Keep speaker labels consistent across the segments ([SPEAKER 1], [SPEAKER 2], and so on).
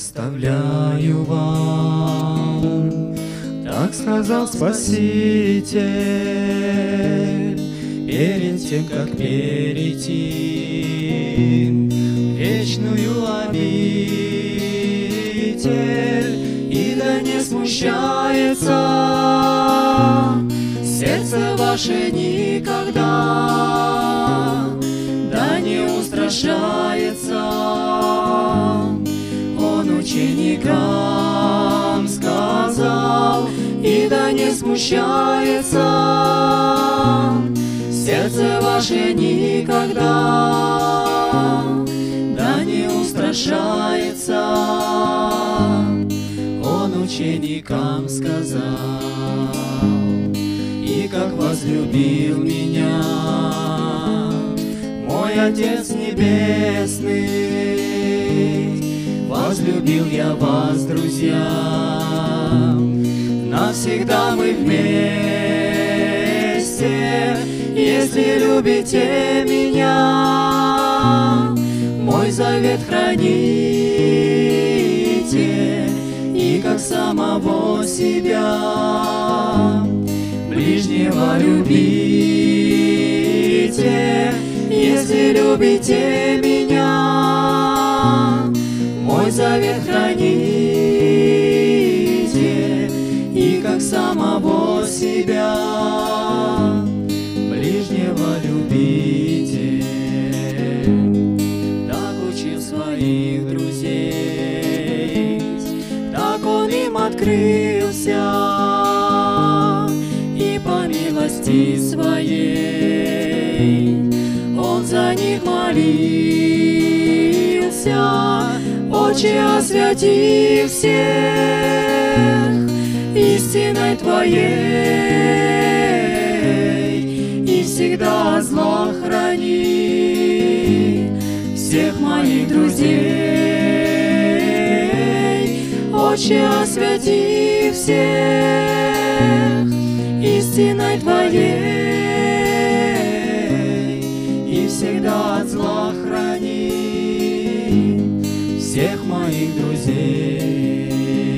[SPEAKER 1] оставляю вам. Так сказал Спаситель перед тем, как перейти в вечную обитель. И да не смущается сердце ваше никогда, да не устрашается. Он ученикам сказал, и да не смущается сердце ваше никогда, да не устрашается. Он ученикам сказал, и как возлюбил меня мой Отец Небесный, возлюбил я вас, друзья. Навсегда мы вместе, если любите меня. Мой завет храните, и как самого себя ближнего любите, если любите меня. Мой завет храните, и как самого себя ближнего любите. Так учил своих друзей, так он им открылся, и по милости своей он за них молился. Отче, освяти всех истиной Твоей, и всегда зла храни всех моих друзей. Отче, освяти всех истиной Твоей, и всегда от зла храни всех моих друзей.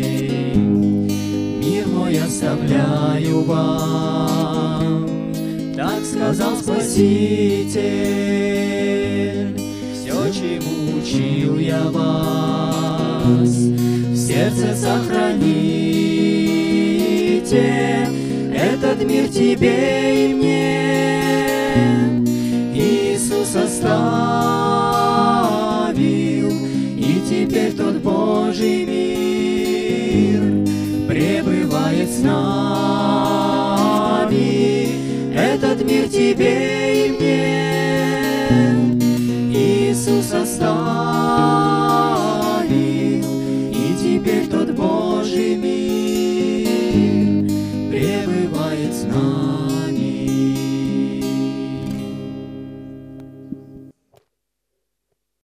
[SPEAKER 1] Мир мой оставляю вам, так сказал Спаситель. Все, чему учил я вас, в сердце сохраните. Этот мир тебе и мне Иисус оставил, и теперь тот Божий мир пребывает с нами. Этот мир тебе и мне Иисус оставил, и теперь тот Божий мир пребывает с нами.